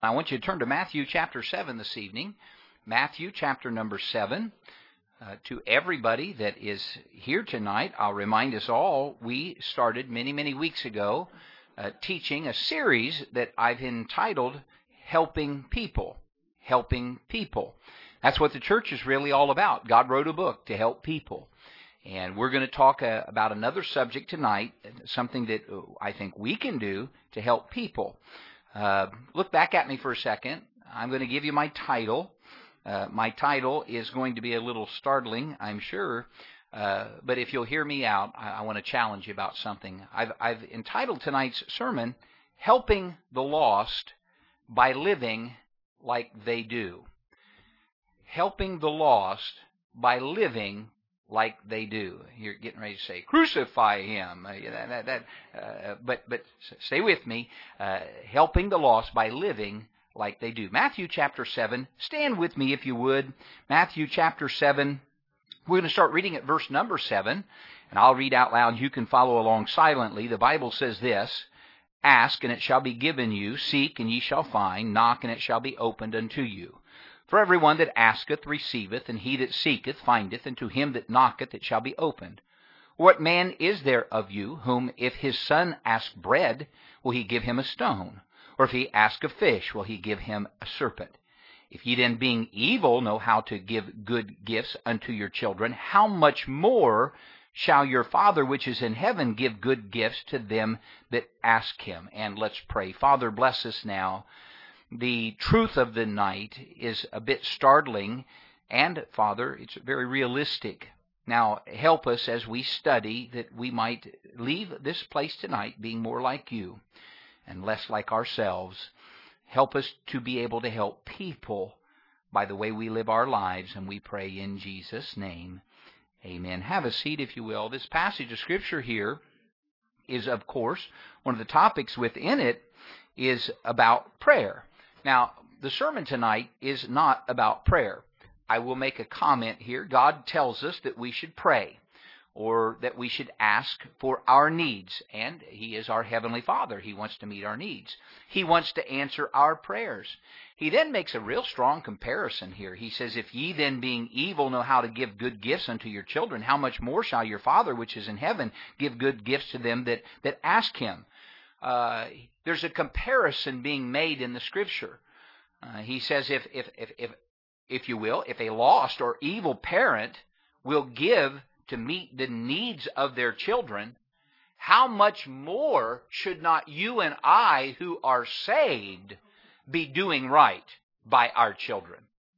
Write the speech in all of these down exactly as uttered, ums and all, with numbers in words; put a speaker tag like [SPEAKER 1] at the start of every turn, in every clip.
[SPEAKER 1] I want you to turn to Matthew chapter seven this evening. Matthew chapter number seven. Uh, to everybody that is here tonight, I'll remind us all, we started many, many weeks ago uh, teaching a series that I've entitled Helping People. Helping People. That's what the church is really all about. God wrote a book to help people. And we're going to talk uh, about another subject tonight, something that I think we can do to help people. Uh, look back at me for a second. I'm going to give you my title. Uh, my title is going to be a little startling, I'm sure, uh, but if you'll hear me out, I, I want to challenge you about something. I've, I've entitled tonight's sermon, Helping the Lost by Living Like They Do. Helping the Lost by Living like they do. You're getting ready to say, crucify him. Uh, that, that, uh, but but stay with me. Uh, helping the lost by living like they do. Matthew chapter seven. Stand with me if you would. Matthew chapter seven. We're going to start reading at verse number seven. And I'll read out loud. You can follow along silently. The Bible says this: Ask, and it shall be given you. Seek, and ye shall find. Knock, and it shall be opened unto you. For everyone that asketh receiveth, and he that seeketh findeth, and to him that knocketh it shall be opened. What man is there of you, whom if his son ask bread, will he give him a stone? Or if he ask a fish, will he give him a serpent? If ye then, being evil, know how to give good gifts unto your children, how much more shall your Father which is in heaven give good gifts to them that ask him? And let's pray. Father, bless us now. The truth of the night is a bit startling, and, Father, it's very realistic. Now, help us as we study that we might leave this place tonight being more like you and less like ourselves. Help us to be able to help people by the way we live our lives, and we pray in Jesus' name. Amen. Have a seat, if you will. This passage of Scripture here is, of course, one of the topics within it is about prayer. Now, the sermon tonight is not about prayer. I will make a comment here. God tells us that we should pray, or that we should ask for our needs. And He is our Heavenly Father. He wants to meet our needs. He wants to answer our prayers. He then makes a real strong comparison here. He says, If ye then, being evil, know how to give good gifts unto your children, how much more shall your Father which is in heaven give good gifts to them that, that ask Him? Uh, there's a comparison being made in the Scripture. Uh, he says, if, if, if, if, if you will, if a lost or evil parent will give to meet the needs of their children, how much more should not you and I, who are saved, be doing right by our children?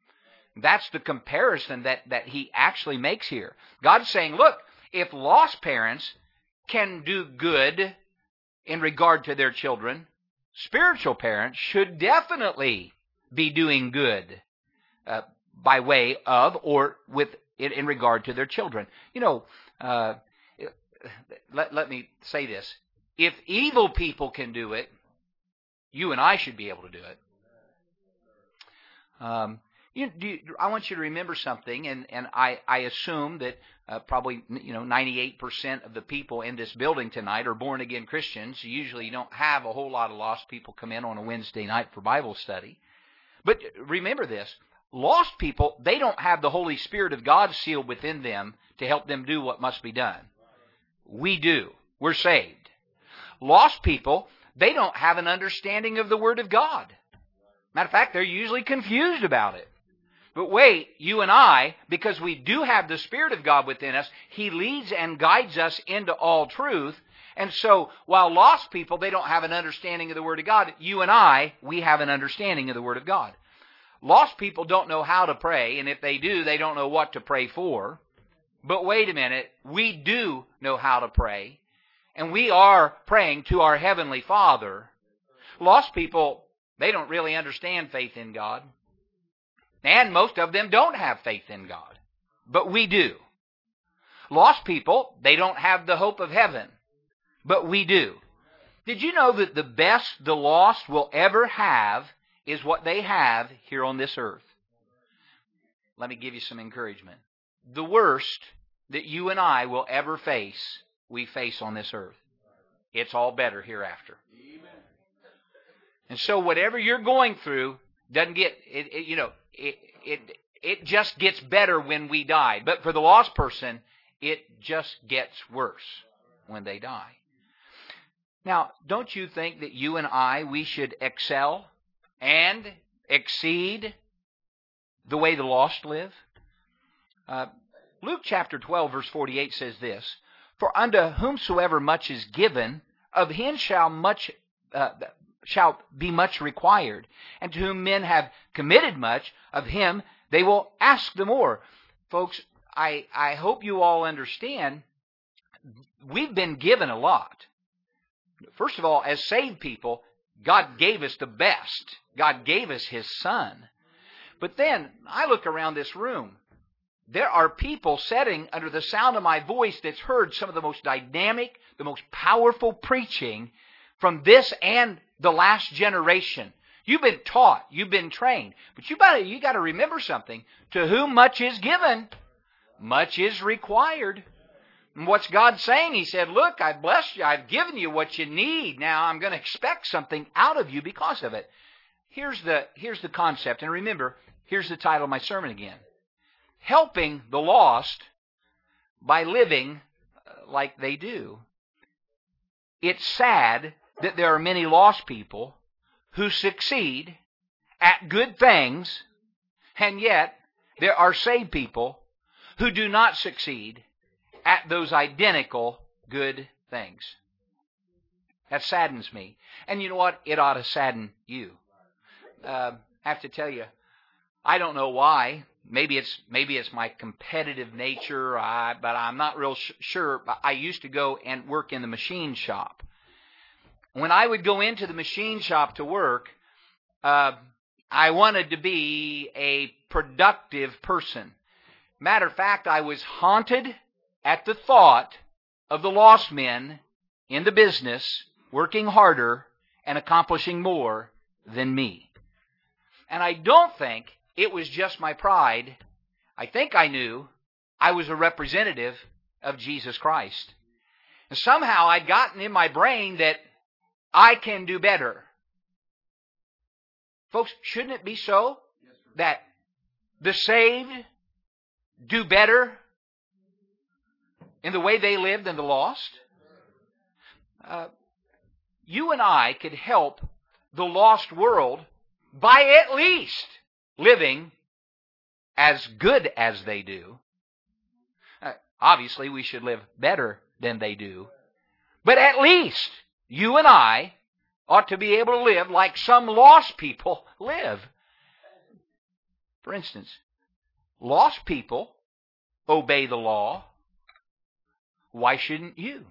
[SPEAKER 1] That's the comparison that, that he actually makes here. God's saying, look, if lost parents can do good in regard to their children, spiritual parents should definitely be doing good uh, by way of or with in, in regard to their children. You know, uh, let, let me say this. If evil people can do it, you and I should be able to do it. Um, you, do you, I want you to remember something, and, and I, I assume that uh, probably you know ninety-eight percent of the people in this building tonight are born-again Christians. Usually you don't have a whole lot of lost people come in on a Wednesday night for Bible study. But remember this, lost people, they don't have the Holy Spirit of God sealed within them to help them do what must be done. We do. We're saved. Lost people, they don't have an understanding of the Word of God. Matter of fact, they're usually confused about it. But wait, you and I, because we do have the Spirit of God within us, He leads and guides us into all truth. And so, while lost people, they don't have an understanding of the Word of God, you and I, we have an understanding of the Word of God. Lost people don't know how to pray, and if they do, they don't know what to pray for. But wait a minute, we do know how to pray, and we are praying to our Heavenly Father. Lost people, they don't really understand faith in God. And most of them don't have faith in God. But we do. Lost people, they don't have the hope of heaven. But we do. Did you know that the best the lost will ever have is what they have here on this earth? Let me give you some encouragement. The worst that you and I will ever face, we face on this earth. It's all better hereafter. And so whatever you're going through doesn't get, it, it, you know, it, it, it just gets better when we die. But for the lost person, it just gets worse when they die. Now, don't you think that you and I, we should excel and exceed the way the lost live? Uh, Luke chapter twelve, verse forty-eight says this, "For unto whomsoever much is given, of him shall much uh, shall be much required. And to whom men have committed much, of him they will ask the more." Folks, I, I hope you all understand, we've been given a lot. First of all, as saved people, God gave us the best. God gave us His Son. But then, I look around this room. There are people sitting under the sound of my voice that's heard some of the most dynamic, the most powerful preaching from this and the last generation. You've been taught, you've been trained, but you got you got to remember something. To whom much is given, much is required. And what's God saying? He said, "Look, I've blessed you. I've given you what you need. Now I'm going to expect something out of you because of it." Here's the here's the concept, and remember, here's the title of my sermon again. Helping the lost by living like they do. It's sad that there are many lost people who succeed at good things, and yet there are saved people who do not succeed at those identical good things. That saddens me. And you know what? It ought to sadden you. Uh, I have to tell you, I don't know why. Maybe it's maybe it's my competitive nature, I, but I'm not real sh- sure. I used to go and work in the machine shop. When I would go into the machine shop to work, uh, I wanted to be a productive person. Matter of fact, I was haunted at the thought of the lost men in the business working harder and accomplishing more than me. And I don't think it was just my pride. I think I knew I was a representative of Jesus Christ. And somehow I'd gotten in my brain that I can do better. Folks, shouldn't it be so that the saved do better in the way they live than the lost? Uh, you and I could help the lost world by at least living as good as they do. Uh, obviously, we should live better than they do. But at least you and I ought to be able to live like some lost people live. For instance, lost people obey the law. Why shouldn't you?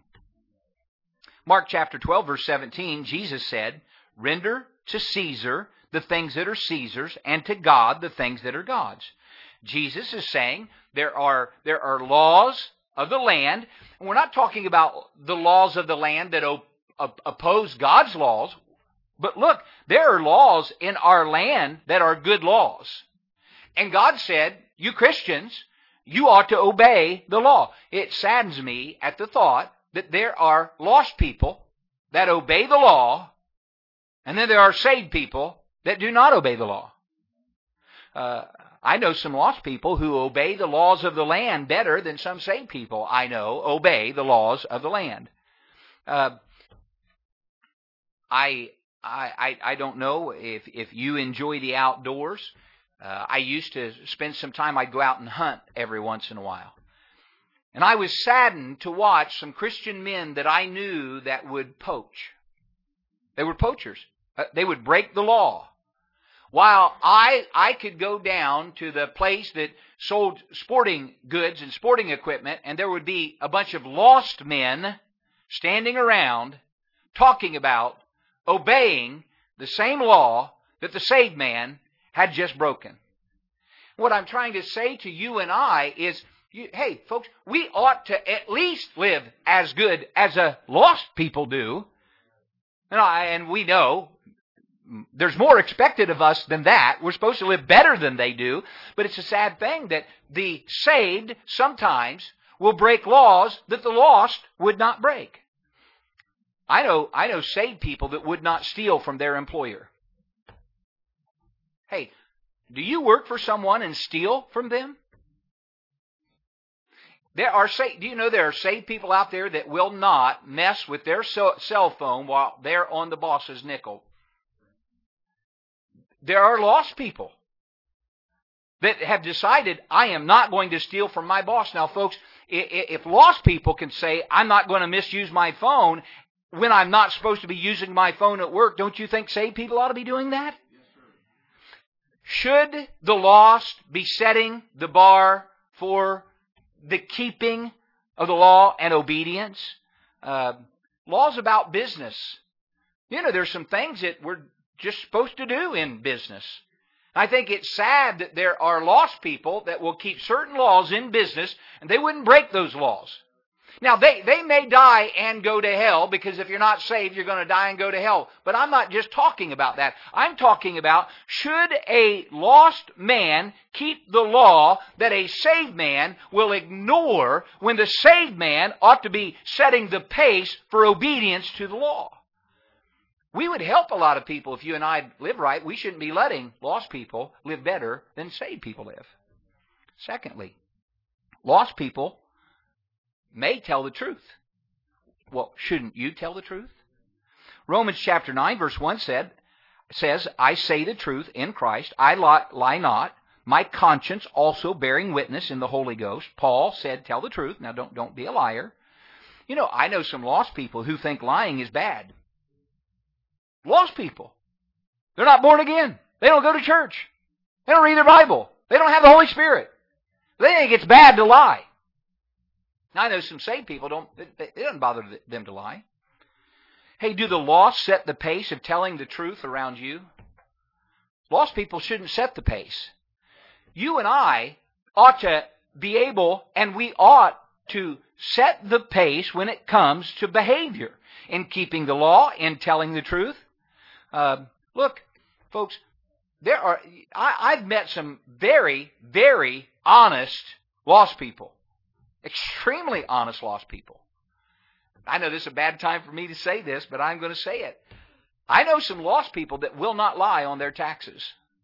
[SPEAKER 1] Mark chapter twelve, verse seventeen, Jesus said, "Render to Caesar the things that are Caesar's, and to God the things that are God's." Jesus is saying there are, there are laws of the land. And we're not talking about the laws of the land that op- op- oppose God's laws. But look, there are laws in our land that are good laws. And God said, you Christians, you ought to obey the law. It saddens me at the thought that there are lost people that obey the law, and then there are saved people that do not obey the law. Uh, I know some lost people who obey the laws of the land better than some saved people I know obey the laws of the land. Uh, I, I I don't know if if you enjoy the outdoors. Uh, I used to spend some time. I'd go out and hunt every once in a while, and I was saddened to watch some Christian men that I knew that would poach. They were poachers. Uh, they would break the law. While I I could go down to the place that sold sporting goods and sporting equipment, and there would be a bunch of lost men standing around talking about obeying the same law that the saved man had just broken. What I'm trying to say to you and I is, you, hey, folks, we ought to at least live as good as the lost people do. And, I, and we know there's more expected of us than that. We're supposed to live better than they do. But it's a sad thing that the saved sometimes will break laws that the lost would not break. I know, I know saved people that would not steal from their employer. Hey, do you work for someone and steal from them? There are say, do you know there are saved people out there that will not mess with their cell phone while they're on the boss's nickel? There are lost people that have decided, I am not going to steal from my boss. Now, folks, if lost people can say, I'm not going to misuse my phone when I'm not supposed to be using my phone at work, don't you think saved people ought to be doing that? Yes, sir. Should the lost be setting the bar for the keeping of the law and obedience? Uh, laws about business. You know, there's some things that we're just supposed to do in business. I think it's sad that there are lost people that will keep certain laws in business and they wouldn't break those laws. Now, they, they may die and go to hell, because if you're not saved, you're going to die and go to hell. But I'm not just talking about that. I'm talking about, should a lost man keep the law that a saved man will ignore, when the saved man ought to be setting the pace for obedience to the law? We would help a lot of people if you and I live right. We shouldn't be letting lost people live better than saved people live. Secondly, lost people may tell the truth. Well, shouldn't you tell the truth? Romans chapter nine verse one said, says, I say the truth in Christ, I lie, lie not, my conscience also bearing witness in the Holy Ghost. Paul said, tell the truth. Now, don't, don't be a liar. You know, I know some lost people who think lying is bad. Lost people. They're not born again. They don't go to church. They don't read their Bible. They don't have the Holy Spirit. They think it's bad to lie. Now, I know some saved people, don't. It, it doesn't bother them to lie. Hey, do the lost set the pace of telling the truth around you? Lost people shouldn't set the pace. You and I ought to be able, and we ought to set the pace when it comes to behavior, in keeping the law, in telling the truth. Uh, look, folks, there are. I, I've met some very, very honest lost people. Extremely honest lost people. I know this is a bad time for me to say this, but I'm going to say it. I know some lost people that will not lie on their taxes.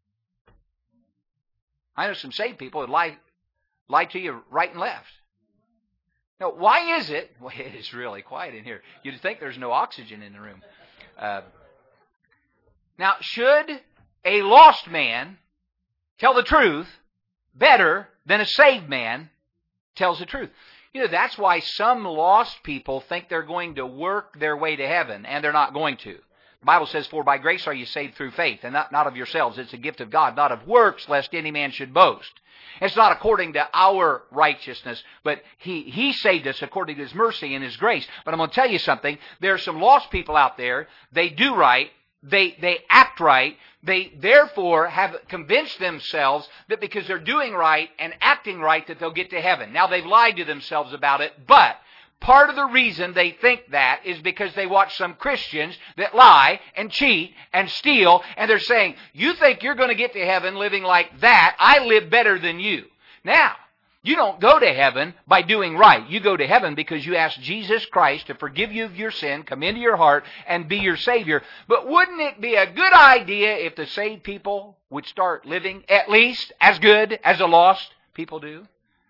[SPEAKER 1] I know some saved people that lie, lie to you right and left. Now, why is it? Well, it is really quiet in here. You'd think there's no oxygen in the room. Uh, now, should a lost man tell the truth better than a saved man tells the truth? You know, that's why some lost people think they're going to work their way to heaven, and they're not going to. The Bible says, for by grace are you saved through faith, and not, not of yourselves. It's a gift of God, not of works, lest any man should boast. It's not according to our righteousness, but He, He saved us according to His mercy and His grace. But I'm going to tell you something. There are some lost people out there. They do right. They, they act right. They therefore have convinced themselves that because they're doing right and acting right that they'll get to heaven. Now, they've lied to themselves about it, but part of the reason they think that is because they watch some Christians that lie and cheat and steal, and they're saying, you think you're going to get to heaven living like that? I live better than you. Now, you don't go to heaven by doing right. You go to heaven because you ask Jesus Christ to forgive you of your sin, come into your heart, and be your Savior. But wouldn't it be a good idea if the saved people would start living at least as good as the lost people do?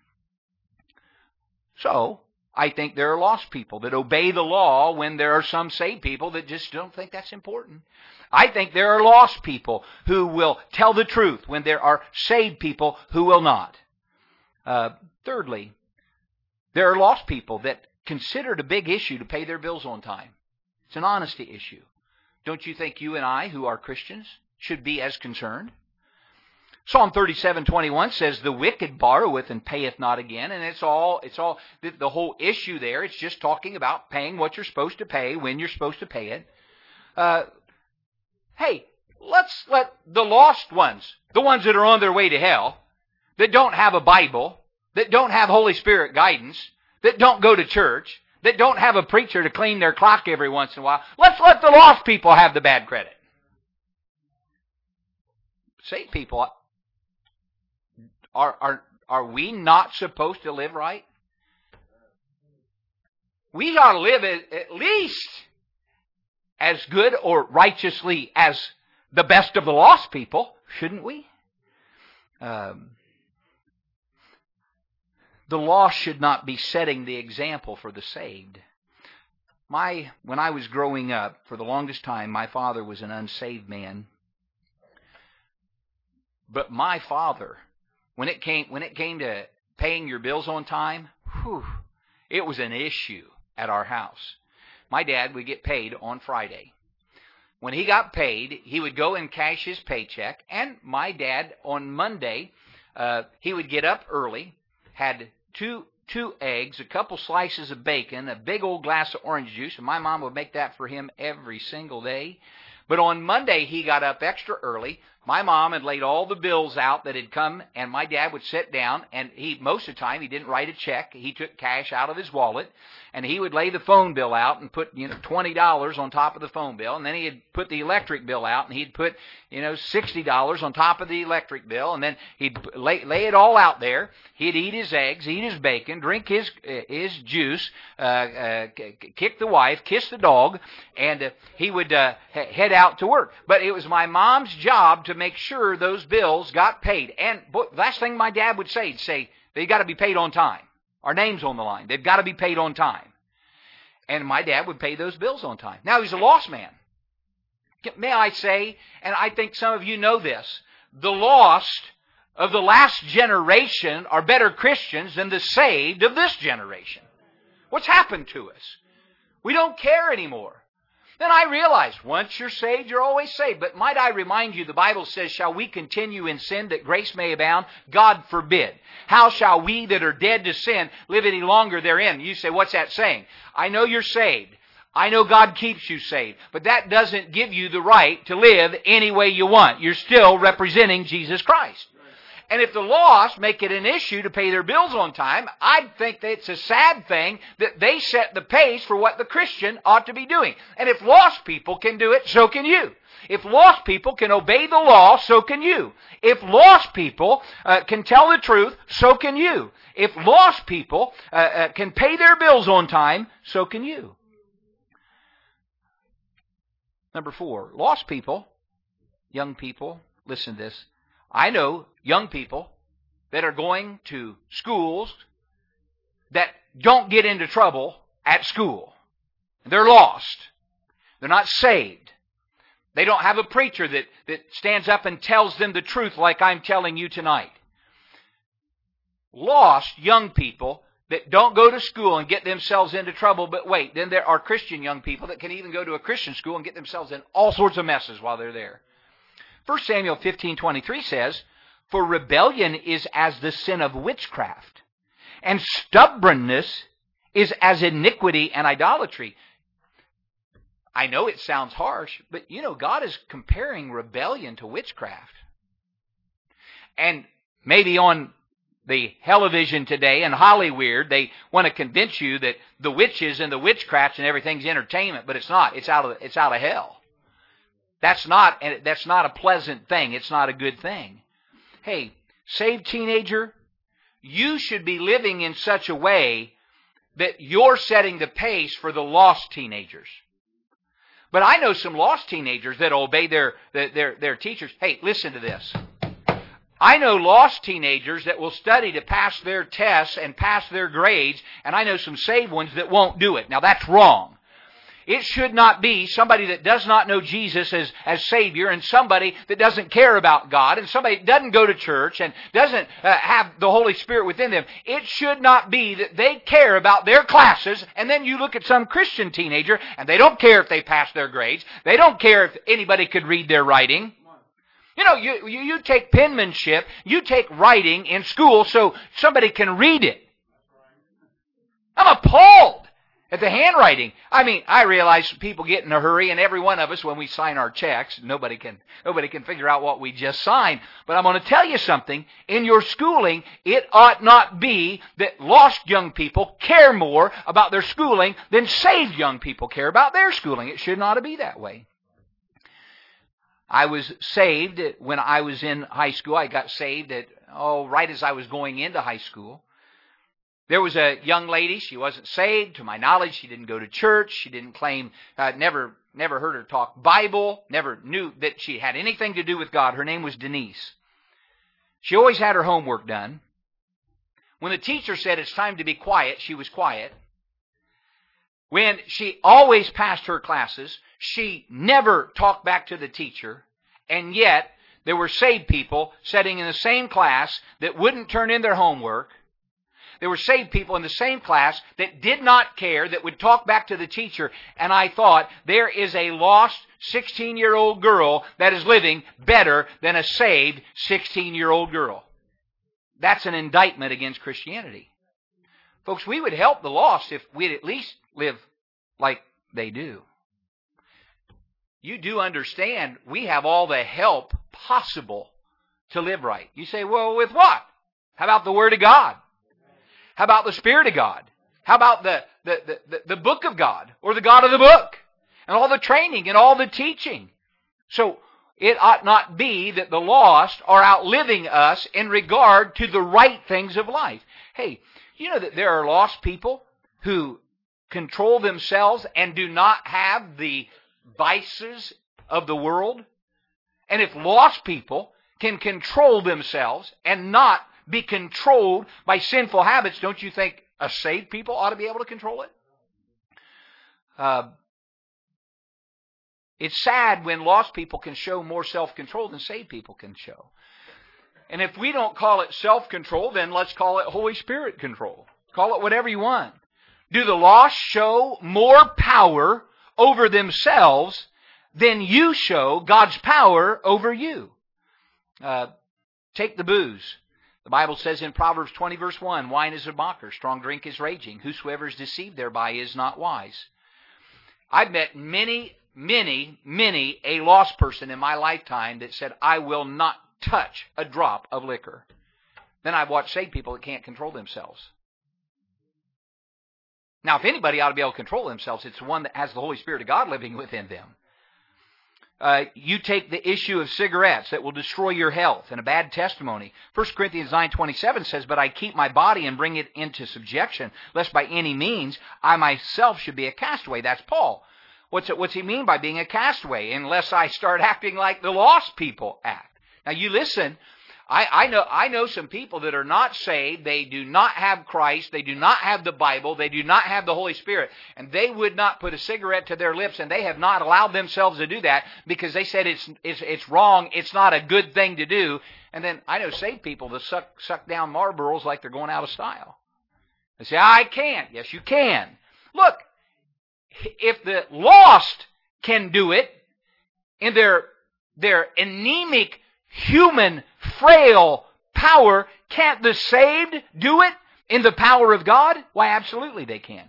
[SPEAKER 1] So, I think there are lost people that obey the law when there are some saved people that just don't think that's important. I think there are lost people who will tell the truth when there are saved people who will not. Uh, thirdly, there are lost people that consider it a big issue to pay their bills on time. It's an honesty issue. Don't you think you and I, who are Christians, should be as concerned? Psalm thirty-seven twenty-one says, the wicked borroweth and payeth not again. And it's all, it's all, the, the whole issue there, it's just talking about paying what you're supposed to pay when you're supposed to pay it. Uh, hey, let's let the lost ones, the ones that are on their way to hell, that don't have a Bible, that don't have Holy Spirit guidance, that don't go to church, that don't have a preacher to clean their clock every once in a while, let's let the lost people have the bad credit. Saved people, are, are, are we not supposed to live right? We ought to live at, at least as good or righteously as the best of the lost people Shouldn't we? Um, the lost should not be setting the example for the saved. My, when I was growing up, for the longest time, my father was an unsaved man. But my father, when it came, when it came to paying your bills on time, whew, it was an issue at our house. My dad would get paid on Friday. When he got paid, he would go and cash his paycheck. And my dad, on Monday, uh, he would get up early, had two two eggs, a couple slices of bacon, a big old glass of orange juice, and my mom would make that for him every single day. But on Monday, he got up extra early. My mom had laid all the bills out that had come, and my dad would sit down, and he most of the time, he didn't write a check. He took cash out of his wallet, and he would lay the phone bill out and put, you know, twenty dollars on top of the phone bill, and then he'd put the electric bill out, and he'd put, you know, sixty dollars on top of the electric bill, and then he'd lay, lay it all out there. He'd eat his eggs, eat his bacon, drink his uh, his juice, uh, uh, kick the wife, kiss the dog, and uh, he would uh, head out to work. But it was my mom's job to make sure those bills got paid. And boy, last thing my dad would say, he'd say, they got to be paid on time. Our name's on the line. They've got to be paid on time. And my dad would pay those bills on time. Now, he's a lost man. May I say, and I think some of you know this, the lost of the last generation are better Christians than the saved of this generation. What's happened to us? We don't care anymore. Then I realized, once you're saved, you're always saved. But might I remind you, the Bible says, shall we continue in sin that grace may abound? God forbid. How shall we that are dead to sin live any longer therein? You say, what's that saying? I know you're saved. I know God keeps you saved. But that doesn't give you the right to live any way you want. You're still representing Jesus Christ. And if the lost make it an issue to pay their bills on time, I think that it's a sad thing that they set the pace for what the Christian ought to be doing. And if lost people can do it, so can you. If lost people can obey the law, so can you. If lost people uh, can tell the truth, so can you. If lost people uh, uh, can pay their bills on time, so can you. Number four, lost people, young people, listen to this. I know young people that are going to schools that don't get into trouble at school. They're lost. They're not saved. They don't have a preacher that, that stands up and tells them the truth like I'm telling you tonight. Lost young people that don't go to school and get themselves into trouble, but wait, then there are Christian young people that can even go to a Christian school and get themselves in all sorts of messes while they're there. First Samuel fifteen twenty-three says, for rebellion is as the sin of witchcraft, and stubbornness is as iniquity and idolatry. I know it sounds harsh, but you know, God is comparing rebellion to witchcraft. And maybe on the television today and Hollywood, they want to convince you that the witches and the witchcrafts and everything's entertainment, but it's not. It's out of, it's out of hell. That's not, that's not a pleasant thing. It's not a good thing. Hey, saved teenager, you should be living in such a way that you're setting the pace for the lost teenagers. But I know some lost teenagers that obey their, their, their teachers. Hey, listen to this. I know lost teenagers that will study to pass their tests and pass their grades, and I know some saved ones that won't do it. Now, that's wrong. It should not be somebody that does not know Jesus as, as Savior, and somebody that doesn't care about God, and somebody that doesn't go to church and doesn't uh, have the Holy Spirit within them. It should not be that they care about their classes, and then you look at some Christian teenager, and they don't care if they pass their grades. They don't care if anybody could read their writing. You know, you, you, you take penmanship, you take writing in school so somebody can read it. I'm appalled at the handwriting. I mean, I realize people get in a hurry, and every one of us, when we sign our checks, nobody can nobody can figure out what we just signed. But I'm going to tell you something. In your schooling, it ought not be that lost young people care more about their schooling than saved young people care about their schooling. It should not be that way. I was saved when I was in high school. I got saved at, oh, right as I was going into high school. There was a young lady, she wasn't saved. To my knowledge, she didn't go to church. She didn't claim, uh, never never heard her talk Bible, never knew that she had anything to do with God. Her name was Denise. She always had her homework done. When the teacher said it's time to be quiet, she was quiet. When she always passed her classes, she never talked back to the teacher, and yet there were saved people sitting in the same class that wouldn't turn in their homework. There were saved people in the same class that did not care, that would talk back to the teacher. And I thought, there is a lost sixteen-year-old girl that is living better than a saved sixteen-year-old girl. That's an indictment against Christianity. Folks, we would help the lost if we'd at least live like they do. You do understand we have all the help possible to live right. You say, well, with what? How about the Word of God? How about the Spirit of God? How about the, the, the, the book of God or the God of the book? And all the training and all the teaching. So it ought not be that the lost are outliving us in regard to the right things of life. Hey, you know that there are lost people who control themselves and do not have the vices of the world? And if lost people can control themselves and not be controlled by sinful habits, don't you think a saved people ought to be able to control it? Uh, it's sad when lost people can show more self-control than saved people can show. And if we don't call it self-control, then let's call it Holy Spirit control. Call it whatever you want. Do the lost show more power over themselves than you show God's power over you? Uh, take the booze. The Bible says in Proverbs twenty, verse one, wine is a mocker, strong drink is raging. Whosoever is deceived thereby is not wise. I've met many, many, many a lost person in my lifetime that said, I will not touch a drop of liquor. Then I've watched saved people that can't control themselves. Now, if anybody ought to be able to control themselves, it's the one that has the Holy Spirit of God living within them. Uh, you take the issue of cigarettes that will destroy your health and a bad testimony. First Corinthians nine twenty-seven says, but I keep my body and bring it into subjection, lest by any means I myself should be a castaway. That's Paul. What's it, what's he mean by being a castaway? Unless I start acting like the lost people act. Now you listen, I, I know I know some people that are not saved. They do not have Christ. They do not have the Bible. They do not have the Holy Spirit. And they would not put a cigarette to their lips, and they have not allowed themselves to do that because they said it's it's, it's wrong. It's not a good thing to do. And then I know saved people that suck, suck down Marlboros like they're going out of style. They say, I can't. Yes, you can. Look, if the lost can do it in their, their anemic, human, frail power, can't the saved do it in the power of God? Why, absolutely they can.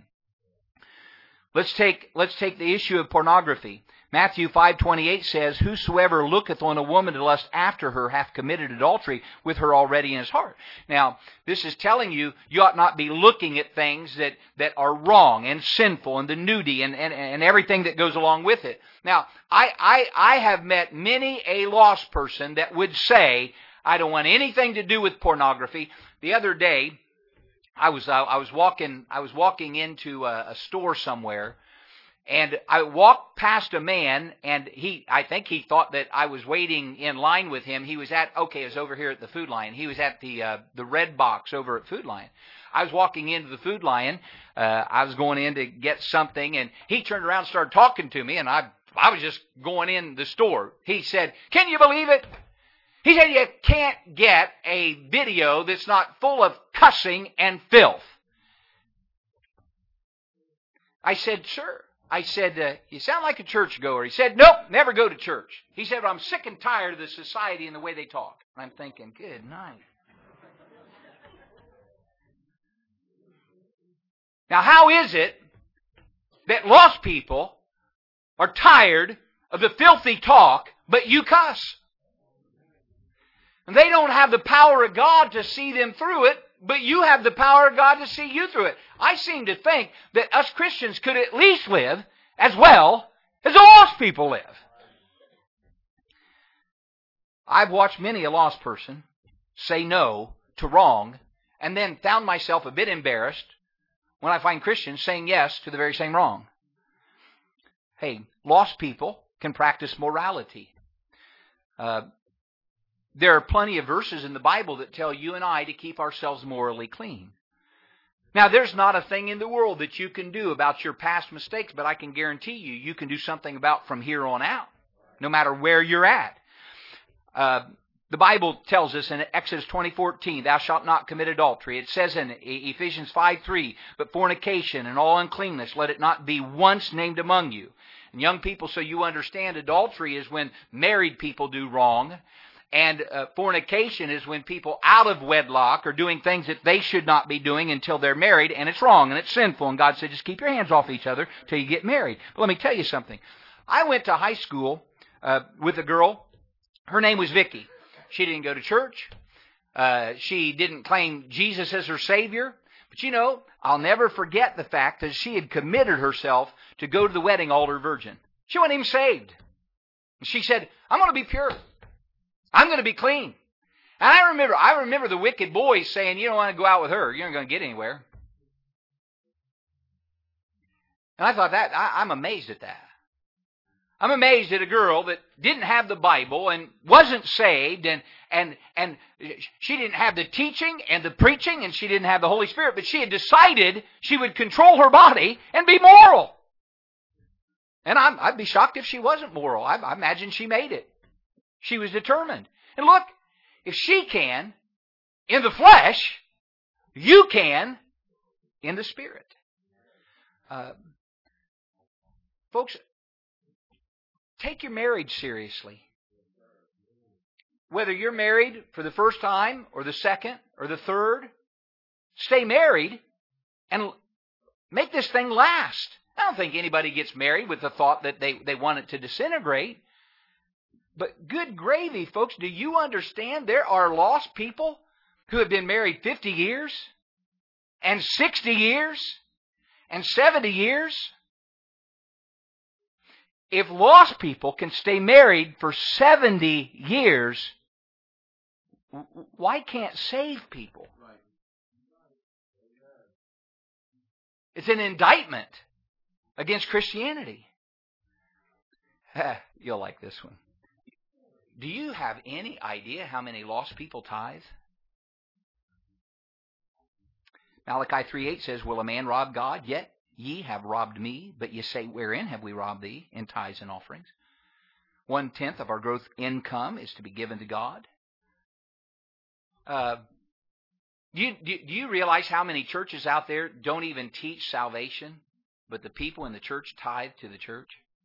[SPEAKER 1] Let's take, let's take the issue of pornography. Matthew five twenty-eight says, whosoever looketh on a woman to lust after her hath committed adultery with her already in his heart. Now, this is telling you, you ought not be looking at things that, that are wrong and sinful and the nudity and, and, and everything that goes along with it. Now, I, I, I have met many a lost person that would say, I don't want anything to do with pornography. The other day, I was, uh, I was walking, I was walking into a, a store somewhere, and I walked past a man, and he, I think he thought that I was waiting in line with him. He was at, okay, it was over here at the Food Lion. He was at the, uh, the red box over at Food Lion. I was walking into the Food Lion. Uh, I was going in to get something, and he turned around and started talking to me, and I, I was just going in the store. He said, can you believe it? He said, you can't get a video that's not full of cussing and filth. I said, sure. I said, uh, you sound like a churchgoer. He said, nope, never go to church. He said, well, I'm sick and tired of the society and the way they talk. I'm thinking, good night. Now, how is it that lost people are tired of the filthy talk, but you cuss? And they don't have the power of God to see them through it, but you have the power of God to see you through it. I seem to think that us Christians could at least live as well as the lost people live. I've watched many a lost person say no to wrong and then found myself a bit embarrassed when I find Christians saying yes to the very same wrong. Hey, lost people can practice morality. Uh, there are plenty of verses in the Bible that tell you and I to keep ourselves morally clean. Now, there's not a thing in the world that you can do about your past mistakes, but I can guarantee you, you can do something about from here on out, no matter where you're at. Uh, the Bible tells us in Exodus twenty fourteen, thou shalt not commit adultery. It says in Ephesians five three, but fornication and all uncleanness, let it not be once named among you. And young people, so you understand, adultery is when married people do wrong. And uh, fornication is when people out of wedlock are doing things that they should not be doing until they're married, and it's wrong and it's sinful. And God said, just keep your hands off each other till you get married. But let me tell you something. I went to high school uh, with a girl. Her name was Vicky. She didn't go to church. Uh, she didn't claim Jesus as her Savior. But you know, I'll never forget the fact that she had committed herself to go to the wedding altar virgin. She wasn't even saved. And she said, I'm going to be pure. I'm going to be clean. And I remember, I remember the wicked boys saying, you don't want to go out with her. You're not going to get anywhere. And I thought that, I, I'm amazed at that. I'm amazed at a girl that didn't have the Bible and wasn't saved, and and and she didn't have the teaching and the preaching, and she didn't have the Holy Spirit, but she had decided she would control her body and be moral. And I'm, I'd be shocked if she wasn't moral. I, I imagine she made it. She was determined. And look, if she can in the flesh, you can in the Spirit. Uh, folks, take your marriage seriously. Whether you're married for the first time or the second or the third, stay married and make this thing last. I don't think anybody gets married with the thought that they, they want it to disintegrate. But good gravy, folks, do you understand there are lost people who have been married fifty years and sixty years and seventy years? If lost people can stay married for seventy years, why can't saved people? It's an indictment against Christianity. You'll like this one. Do you have any idea how many lost people tithe? Malachi three eight says, will a man rob God? Yet ye have robbed me, but ye say, wherein have we robbed thee? In tithes and offerings. One-tenth of our gross income is to be given to God. Uh, do, you, do, do you realize how many churches out there don't even teach salvation, but the people in the church tithe to the church?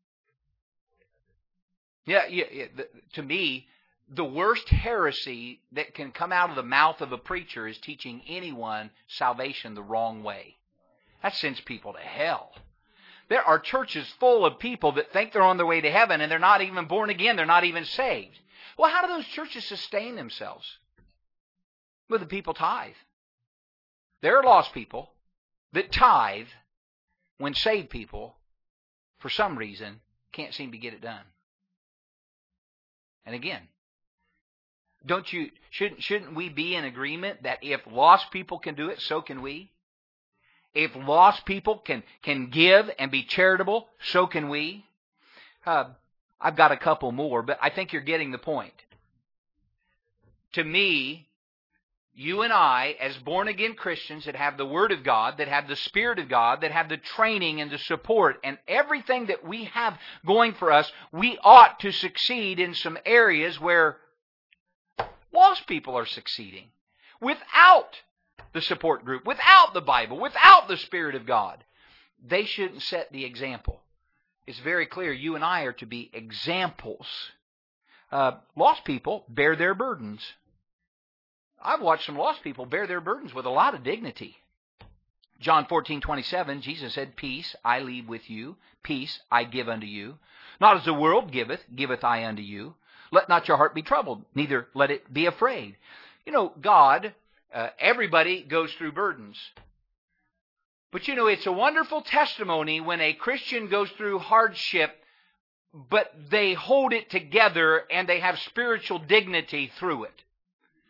[SPEAKER 1] Yeah, yeah, yeah the, to me, the worst heresy that can come out of the mouth of a preacher is teaching anyone salvation the wrong way. That sends people to hell. There are churches full of people that think they're on their way to heaven and they're not even born again. They're not even saved. Well, how do those churches sustain themselves? Well, the people tithe. There are lost people that tithe when saved people, for some reason, can't seem to get it done. And again, don't you shouldn't shouldn't we be in agreement that if lost people can do it, so can we? If lost people can can give and be charitable, so can we. Uh, I've got a couple more, but I think you're getting the point. To me, you and I, as born-again Christians that have the Word of God, that have the Spirit of God, that have the training and the support and everything that we have going for us, we ought to succeed in some areas where lost people are succeeding. Without the support group, without the Bible, without the Spirit of God, they shouldn't set the example. It's very clear you and I are to be examples. Uh, lost people bear their burdens. I've watched some lost people bear their burdens with a lot of dignity. John fourteen twenty-seven, Jesus said, peace I leave with you, peace I give unto you. Not as the world giveth, giveth I unto you. Let not your heart be troubled, neither let it be afraid. You know, God, uh, everybody goes through burdens. But you know, it's a wonderful testimony when a Christian goes through hardship, but they hold it together and they have spiritual dignity through it.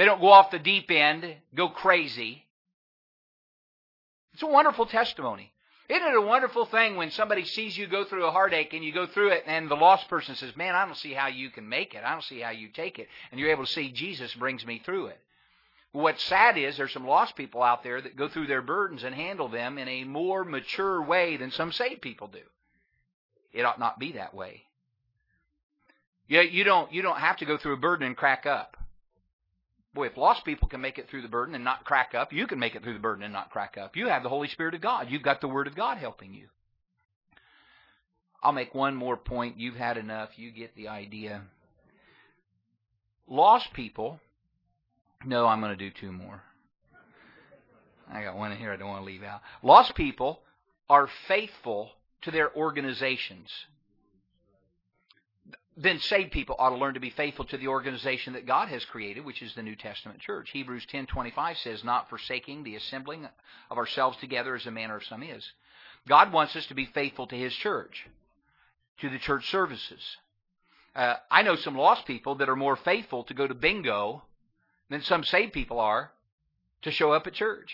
[SPEAKER 1] They don't go off the deep end, go crazy. It's a wonderful testimony. Isn't it a wonderful thing when somebody sees you go through a heartache and you go through it and the lost person says, man, I don't see how you can make it. I don't see how you take it. And you're able to see Jesus brings me through it. What's sad is there's some lost people out there that go through their burdens and handle them in a more mature way than some saved people do. It ought not be that way. You, you don't, you don't have to go through a burden and crack up. Boy, if lost people can make it through the burden and not crack up, you can make it through the burden and not crack up. You have the Holy Spirit of God. You've got the Word of God helping you. I'll make one more point. You've had enough. You get the idea. Lost people, no, I'm going to do two more. I got one in here I don't want to leave out. Lost people are faithful to their organizations. Then saved people ought to learn to be faithful to the organization that God has created, which is the New Testament church. Hebrews ten twenty-five says, not forsaking the assembling of ourselves together as the manner of some is. God wants us to be faithful to His church, to the church services. Uh, I know some lost people that are more faithful to go to bingo than some saved people are to show up at church.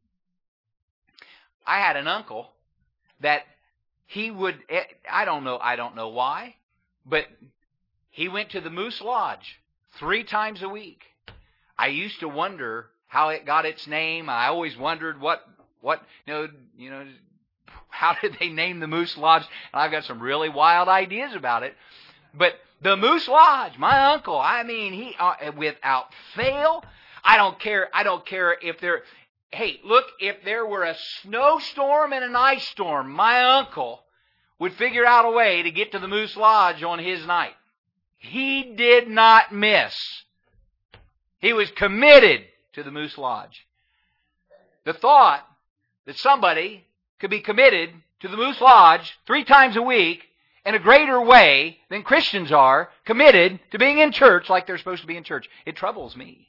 [SPEAKER 1] I had an uncle that he would, I don't know, I don't know why, but he went to the Moose Lodge three times a week. I used to wonder how it got its name. I always wondered what, what, you know, you know, how did they name the Moose Lodge? And I've got some really wild ideas about it. But the Moose Lodge, my uncle, I mean, he, uh, without fail, I don't care, I don't care if there, hey, look, if there were a snowstorm and an ice storm, my uncle would figure out a way to get to the Moose Lodge on his night. He did not miss. He was committed to the Moose Lodge. The thought that somebody could be committed to the Moose Lodge three times a week in a greater way than Christians are committed to being in church like they're supposed to be in church, it troubles me.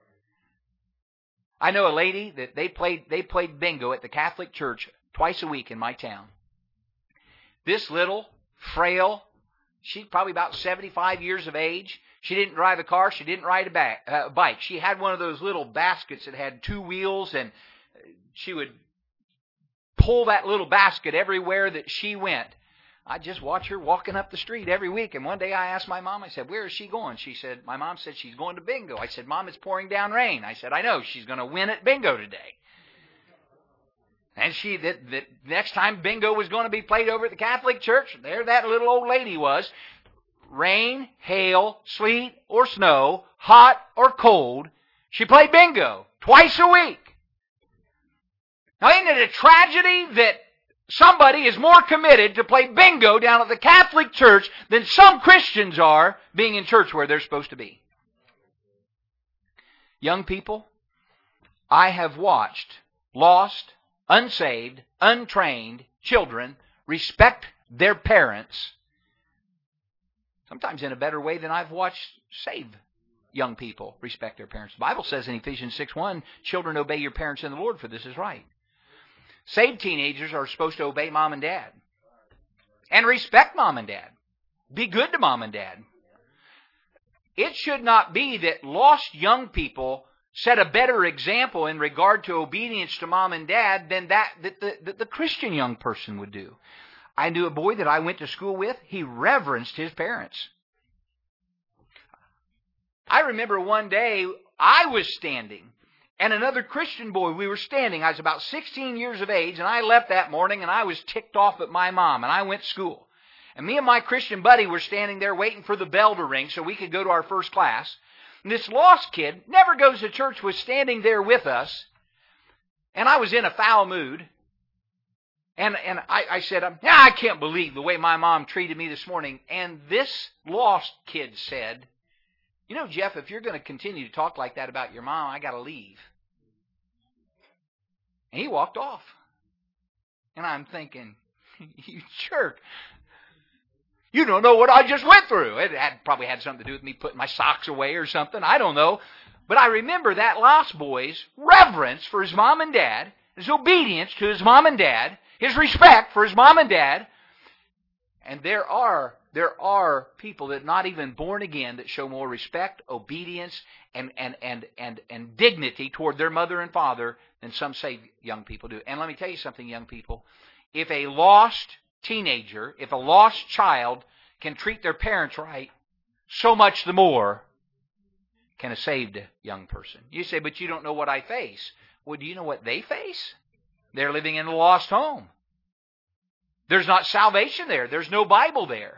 [SPEAKER 1] I know a lady that they played they played bingo at the Catholic Church twice a week in my town. This little, frail, she's probably about seventy-five years of age. She didn't drive a car. She didn't ride a back, uh, bike. She had one of those little baskets that had two wheels, and she would pull that little basket everywhere that she went. I just watch her walking up the street every week. And one day I asked my mom, I said, where is she going? She said, my mom said she's going to bingo. I said, Mom, it's pouring down rain. I said, I know, she's going to win at bingo today. And she, the, the next time bingo was going to be played over at the Catholic Church, there that little old lady was. Rain, hail, sleet, or snow, hot or cold, she played bingo twice a week. Now, isn't it a tragedy that somebody is more committed to play bingo down at the Catholic Church than some Christians are being in church where they're supposed to be? Young people, I have watched lost, unsaved, untrained children respect their parents, sometimes in a better way than I've watched saved young people respect their parents. The Bible says in Ephesians six one, children, obey your parents in the Lord, for this is right. Saved teenagers are supposed to obey mom and dad and respect mom and dad. Be good to mom and dad. It should not be that lost young people set a better example in regard to obedience to mom and dad than that that the, that the Christian young person would do. I knew a boy that I went to school with. He reverenced his parents. I remember one day I was standing and another Christian boy, we were standing. I was about sixteen years of age, and I left that morning, and I was ticked off at my mom, and I went to school. And me and my Christian buddy were standing there waiting for the bell to ring so we could go to our first class. And this lost kid, never goes to church, was standing there with us, and I was in a foul mood. And and I, I said, yeah, I can't believe the way my mom treated me this morning. And this lost kid said, you know, Jeff, if you're going to continue to talk like that about your mom, I got to leave. And he walked off. And I'm thinking, you jerk. You don't know what I just went through. It had probably had something to do with me putting my socks away or something. I don't know. But I remember that lost boy's reverence for his mom and dad, his obedience to his mom and dad, his respect for his mom and dad. And there are there are people that are not even born again that show more respect, obedience, and, and, and, and, and dignity toward their mother and father than some saved young people do. And let me tell you something, young people. If a lost teenager, if a lost child can treat their parents right, so much the more can a saved young person. You say, but you don't know what I face. Well, do you know what they face? They're living in a lost home. There's not salvation there. There's no Bible there.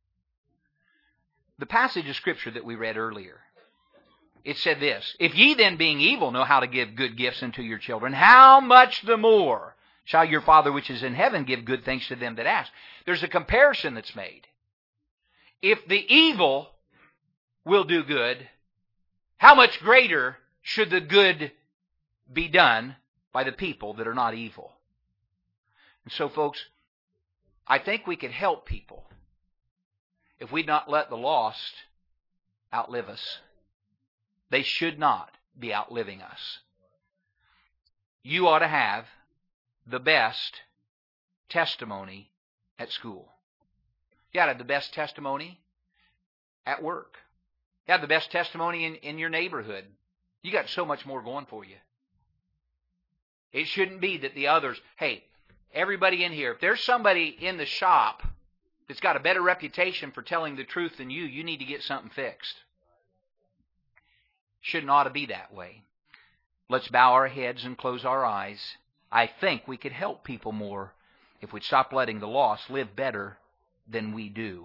[SPEAKER 1] The passage of Scripture that we read earlier, it said this, if ye then being evil know how to give good gifts unto your children, how much the more shall your Father which is in heaven give good things to them that ask? There's a comparison that's made. If the evil will do good, how much greater should the good be done by the people that are not evil? And so, folks, I think we could help people if we'd not let the lost outlive us. They should not be outliving us. You ought to have the best testimony at school. You ought to have the best testimony at work. You have the best testimony in, in your neighborhood. You got so much more going for you. It shouldn't be that the others, hey, everybody in here, if there's somebody in the shop that's got a better reputation for telling the truth than you, you need to get something fixed. Shouldn't ought to be that way. Let's bow our heads and close our eyes. I think we could help people more if we'd stop letting the lost live better than we do.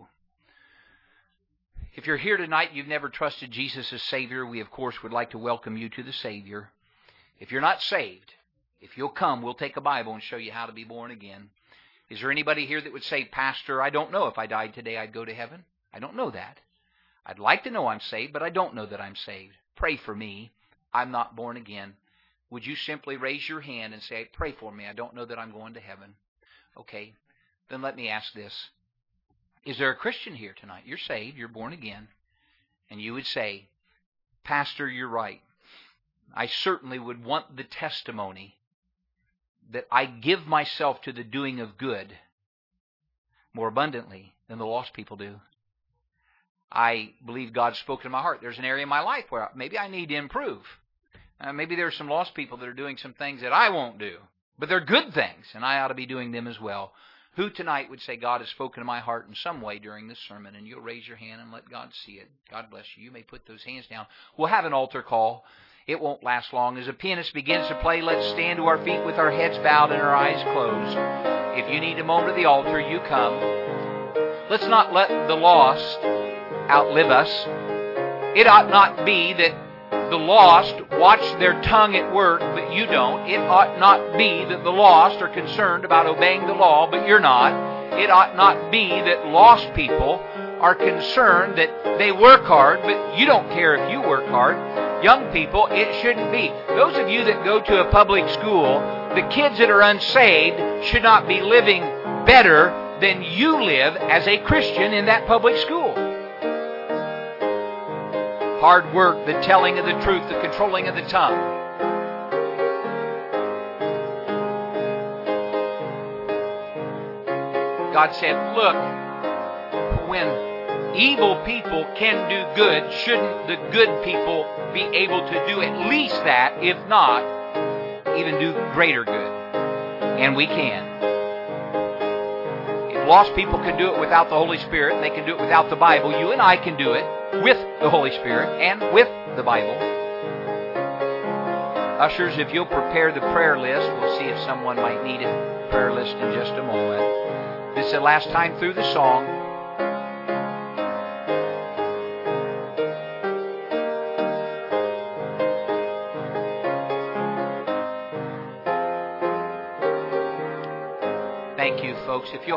[SPEAKER 1] If you're here tonight, you've never trusted Jesus as Savior, we of course would like to welcome you to the Savior. If you're not saved, if you'll come, we'll take a Bible and show you how to be born again. Is there anybody here that would say, Pastor, I don't know if I died today I'd go to heaven? I don't know that. I'd like to know I'm saved, but I don't know that I'm saved. Pray for me. I'm not born again. Would you simply raise your hand and say, pray for me. I don't know that I'm going to heaven. Okay, then let me ask this. Is there a Christian here tonight? You're saved, you're born again, and you would say, Pastor, you're right. I certainly would want the testimony that I give myself to the doing of good more abundantly than the lost people do. I believe God's spoken to my heart. There's an area in my life where maybe I need to improve. Uh, maybe there are some lost people that are doing some things that I won't do. But they're good things, and I ought to be doing them as well. Who tonight would say, God has spoken to my heart in some way during this sermon? And you'll raise your hand and let God see it. God bless you. You may put those hands down. We'll have an altar call. It won't last long. As the pianist begins to play, let's stand to our feet with our heads bowed and our eyes closed. If you need a moment at the altar, you come. Let's not let the lost outlive us. It ought not be that the lost watch their tongue at work, but you don't. It ought not be that the lost are concerned about obeying the law, but you're not. It ought not be that lost people are concerned that they work hard, but you don't care if you work hard. Young people, it shouldn't be. Those of you that go to a public school, the kids that are unsaved should not be living better than you live as a Christian in that public school. Hard work, the telling of the truth, the controlling of the tongue. God said, look, when evil people can do good, shouldn't the good people be able to do at least that, if not, even do greater good? And we can. If lost people can do it without the Holy Spirit, and they can do it without the Bible, you and I can do it with the Holy Spirit and with the Bible. Ushers, if you'll prepare the prayer list, we'll see if someone might need a prayer list in just a moment. This is the last time through the song. Thank you, folks. If you'll